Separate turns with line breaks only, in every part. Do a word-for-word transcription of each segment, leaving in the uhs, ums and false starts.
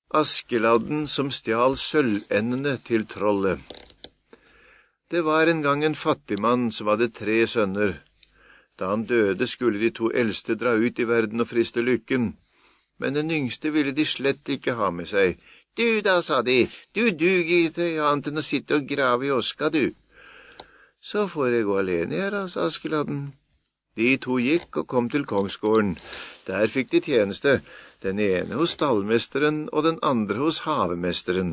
Askeladden som stjal sølvendene til trollet. Det var en gang en fattig mann som hadde tre sønner. Da han døde skulle de to eldste dra ut i verden og friste lykken, men den yngste ville de slett ikke ha med seg. Du da, sa de, du duger ikke annet enn å sitte og grave i oska, du. Så får jeg gå alene her, da, sa Askeladden. De to gikk og kom til kongsgården. Der fikk de tjeneste, den ene hos stallmesteren og den andre hos havemesteren.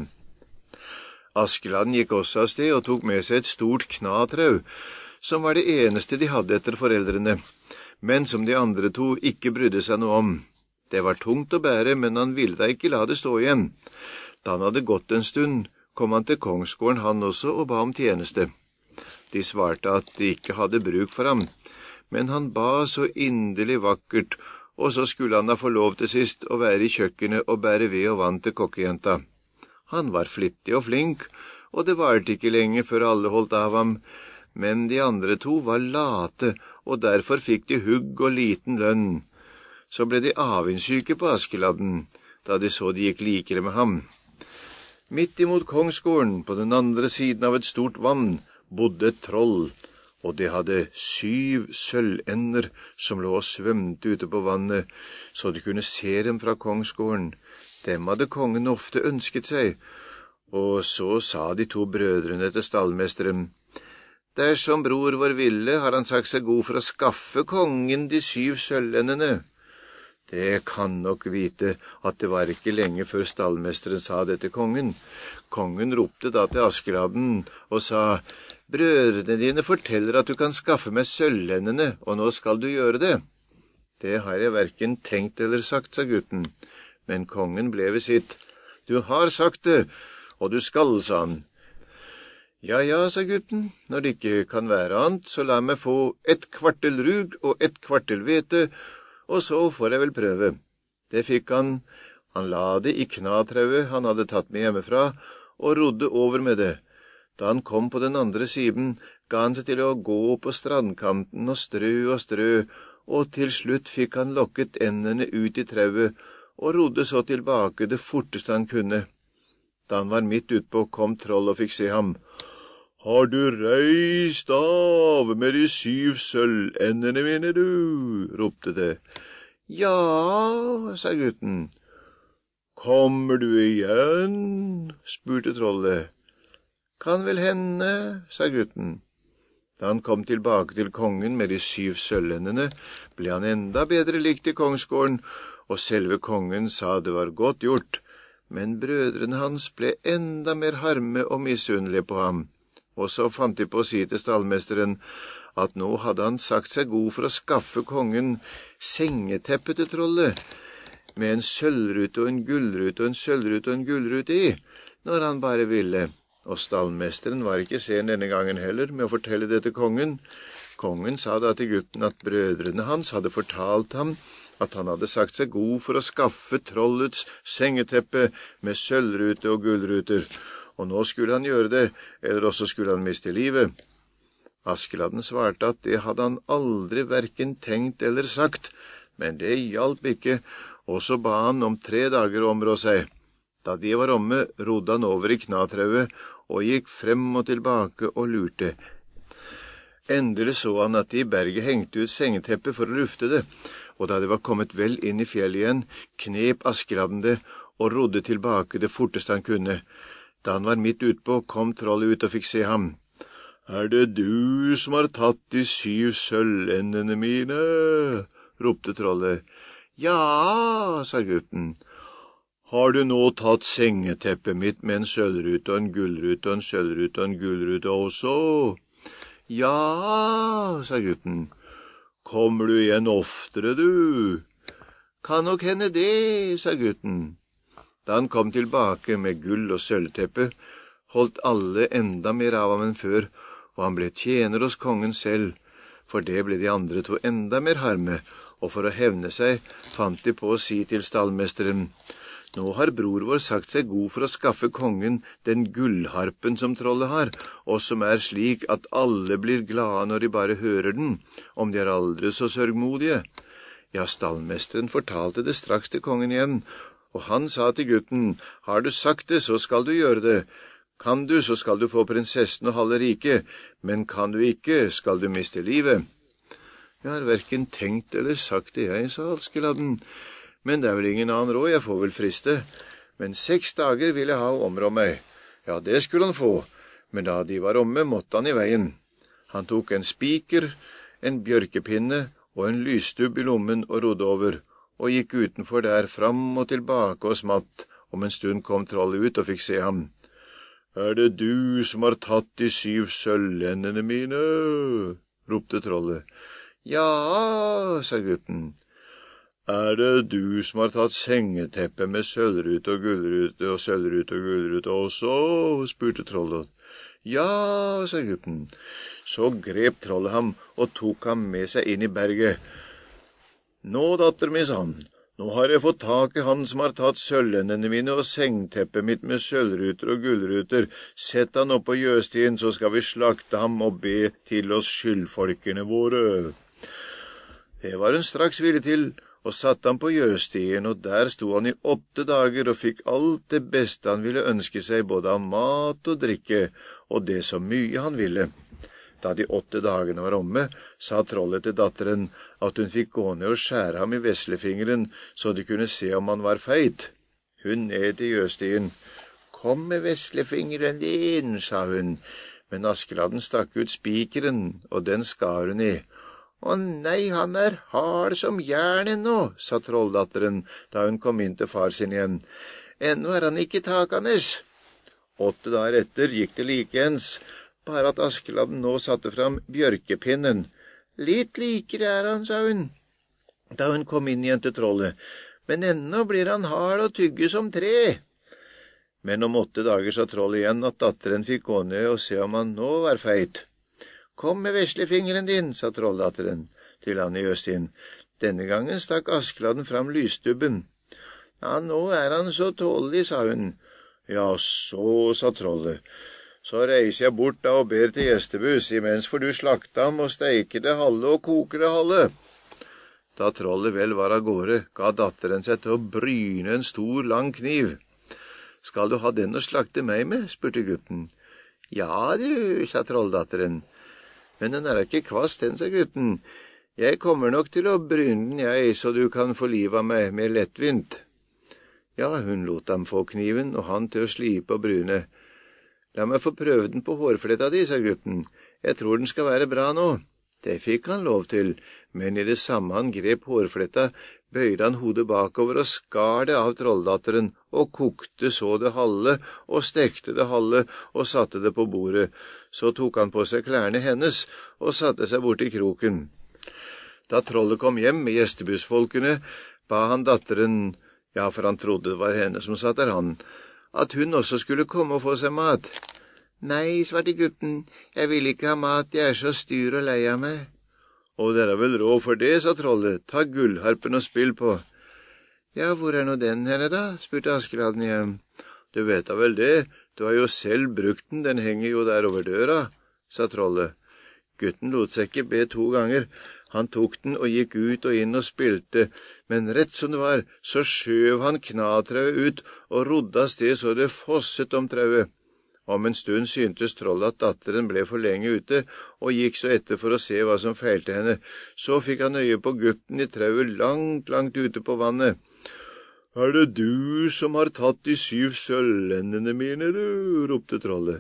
Askeladden gikk også av sted og tok med seg et stort knatrau, som var det eneste de hadde etter foreldrene, men som de andre to ikke brydde seg noe om. Det var tungt å bære, men han ville da ikke la det stå igjen. Da han hadde gått en stund, kom han til kongsgården han også og ba om tjeneste. De svarte at de ikke hadde bruk for ham, men han ba så inderlig vakkert, og så skulle han da få lov til sist å være i kjøkkenet og bære ved og vann til kokkejenta. Han var flittig og flink, og det varte ikke lenge før alle holdt av ham, men de andre to var late, og derfor fikk de hugg og liten lønn. Så ble de avundsjuke på Askeladden, da de så de gikk likere med ham. Midt imot kongsgården, på den andre siden av et stort vann, bodde et troll, og det hadde syv sølvender som lå og svømte ute på vannet, så de kunne se dem fra kongsgården. Dem hadde kongen ofte ønsket seg, og så sa de to brødrene til stallmesteren: Dersom bror vår ville, har han sagt seg god for å skaffe kongen de syv sølvendene. Det kan nok vite at det var ikke lenge før stallmesteren sa det til kongen. Kongen ropte da til Askeladden og sa: Brødrene dine forteller at du kan skaffe meg sølvendene, og nå skal du gjøre det. Det har jeg hverken tenkt eller sagt, sa gutten, men kongen ble ved sitt. Du har sagt det, og du skal, sa han. Ja, ja, sa gutten, når det ikke kan være annet, så la meg få et kvartel rug og et kvartel hvete, og så får jeg vel prøve. Det fikk han. Han la det i knatrauet han hadde tatt med hjemmefra, og rodde over med det. Da han kom på den andre siden, ga han seg til å gå på strandkanten og strø og strø, og til slutt fikk han lokket endene ut i trauet, og rodde så tilbake det forteste han kunne. Da han var midt utpå, kom troll og fikk se ham. Har du reist av med de syv sølvendene mine, du? Ropte det. Ja, sa gutten. Kommer du igjen? Spurte trollet. Kan vel hende, sa gutten. Da han kom tilbake til kongen med de syv sølvendene, ble han enda bedre likt i kongsgården, og selve kongen sa det var godt gjort, men brødrene hans ble enda mer harme og misunnelige på ham. Og så fant de på å si til stallmesteren at nå hadde han sagt seg god for å skaffe kongen sengeteppe til trollet, med en sølvrute og en gullrute og en sølvrute og en gullrute i, når han bare ville. Og stallmesteren var ikke sen denne gangen heller med å fortelle det til kongen. Kongen sa da til gutten at brødrene hans hadde fortalt ham at han hadde sagt seg god for å skaffe trollets sengeteppe med sølvrute og gullruter, og nå skulle han gjøre det, eller også skulle han miste livet. Askeladden svarte at det hadde han aldri hverken tenkt eller sagt, men det hjalp ikke, og så ba han om tre dager å områ seg. Da de var omme, rodde han over i knatrauet, og gikk frem og tilbake og lurte. Endelig så han at de i berget hengte ut sengeteppet for å lufte det, og da det var kommet vel inn i fjellet igjen, knep Askeladden det og rodde tilbake det forteste han kunne. Da han var midt utpå, kom trollet ut og fikk se ham. Er det du som har tatt de syv sølvendene mine? Ropte trollet. Ja, sa gutten. Har du nå tatt sengeteppet mitt med en sølvrute og en gullrute og en sølvrute og en gullrute også? Ja, sa gutten. Kommer du igjen oftere, du? Kan nok hende det, sa gutten. Da han kom tilbake med gull og sølvteppe, holdt alle enda mer av ham enn før, og han ble tjener hos kongen selv, for det ble de andre to enda mer harme, og for å hevne seg fant de på å si til stallmesteren: Nå har bror vår sagt seg god for å skaffe kongen den gullharpen som trollet har, og som er slik at alle blir glade når de bare hører den, om de er aldri så sørgmodige. Ja, stallmesteren fortalte det straks til kongen igjen, Og han sa til gutten, har du sagt det, så skal du gjøre det. Kan du, så skal du få prinsessen og halve riket, men kan du ikke, skal du miste livet. Jeg har hverken tenkt eller sagt det, jeg, sa Askeladden, men det er vel ingen annen råd, jeg får vel friste. Men seks dager vil jeg ha å områ meg. Ja, det skulle han få, men da de var omme, måtte han i veien. Han tok en spiker, en bjørkepinne og en lysstubb i lommen og rodde over, og gikk utenfor der fram og tilbake og smatt. Om en stund kom trollet ut og fikk se ham. Er det du som har tatt de syv sølvendene mine? Ropte trollet. Ja, sa gutten. Er det du som har tatt sengeteppet med sølvrute og gullrute og sølvrute og gullrute også? Spurte trollet. Ja, sa gutten. Så grep trollet ham og tok ham med seg inn i berget. Nå, datter mi, sa han, nå har jeg fått tak i han som har tatt sølvendene mine og sengteppet mitt med sølvruter og gullruter. Sett han opp på gjøstien, så skal vi slakte ham og be til oss skyldfolkene våre. Det var hun straks villig til, og satte ham på gjøstien, og der sto han i åtte dager og fikk alt det beste han ville ønske seg, både av mat og drikke, og det så mye han ville. Da de åtte dagene var omme, sa trollet til datteren at hun fikk gå ned og skjære ham i veslefingeren, så de kunne se om han var feit. Hun ned til gjøstien. Kom med veslefingeren din, sa hun, men Askeladden stakk ut spikeren, og den skar hun i. Å nei, han er hard som jern ennå, sa trolldatteren da hun kom inn til far sin igjen. Ennå er han ikke takandes. Åtte dager etter gikk det likeens, bare at Askeladden nå satte fram bjørkepinnen. Litt likere er han, sa hun, da hun kom inn igjen til trollet, men ennå blir han hard og tygge som tre. Men om åtte dager sa trollet igjen at datteren fikk gå ned og se om han nå var feit. Kom med veslefingeren din, sa trolldatteren til han i gjøstien. Denne gangen stakk Askeladden fram lysstubben. Ja, nå er han så tålelig, sa hun. Ja, så, sa trollet. Så reiser jeg bort da og ber til gjestebus, imens får du slakte ham og steike det halve og koke det halve. Da trollet vel var av gårde, ga datteren seg til å bryne en stor, lang kniv. Skal du ha den å slakte meg med, spurte gutten. Ja, du, sa trolldatteren. Men den er ikke kvast, den, sa gutten. Jeg kommer nok til å bryne den, jeg, så du kan få liv av meg mer lettvint. Ja, hun lot ham få kniven, og han til å slipe og bryne. La meg få prøve den på hårfletta di, sa gutten. Jeg tror den skal være bra nå. Det fikk han lov til, men i det samme han grep hårfletta, bøyde han hodet bakover og skar det av trolldatteren, og kokte så det halve, og stekte det halve, og satte det på bordet. Så tok han på seg klærne hennes, og satte seg bort i kroken. Da trollet kom hjem med gjestebusfolkene, ba han datteren, ja, for han trodde det var henne som satt der han, at hun også skulle komme og få seg mat. Nei, svarte gutten, jeg vil ikke ha mat, jeg er så styr og lei av meg. Og dere er vel råd for det, sa trollet, ta gullharpen og spill på. Ja, hvor er nå den henne da, spurte Askeladden igjen. Du vet da vel det, du har jo selv brukt den, den henger jo der over døra, sa trollet. Gutten lot seg ikke be to ganger. Han tok den og gikk ut og inn og spilte, men rett som det var, så skjøv han knatrauet ut og rodde av sted så det fosset om trauet. Om en stund syntes trollet at datteren ble for lenge ute, og gikk så etter for å se hva som feilte henne. Så fikk han øye på gutten i trauet langt, langt ute på vannet. Er det du som har tatt de syv sølvendene mine, du? Ropte trollet.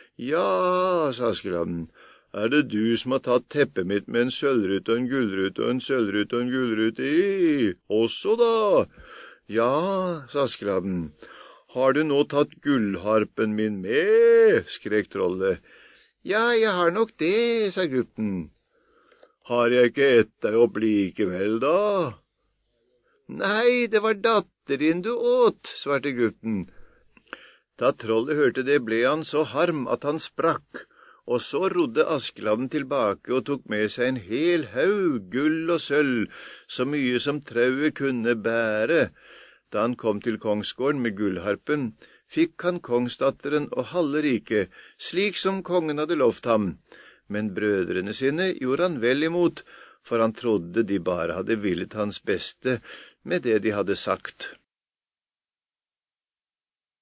Ja, sa Askeladden. Er det du som har tatt teppet mitt med en sølvrute og en gullrute og en sølvrute og en gullrute i? Også da? Ja, sa Askeladden. Har du nå tatt gullharpen min med? Skrek trollet. Ja, jeg har nok det, sa gutten. Har jeg ikke ett deg opp likevel da? Nei, det var datteren du åt, svarte gutten. Da trollet hørte det, ble han så harm at han sprakk. Og så rodde Askeladden tilbake og tok med seg en hel haug, gull og sølv, så mye som trauet kunne bære. Da han kom til kongsgården med gullharpen, fikk han kongsdatteren og halve riket, slik som kongen hadde lovt ham. Men brødrene sine gjorde han vel imot, for han trodde de bare hadde villet hans beste med det de hadde sagt.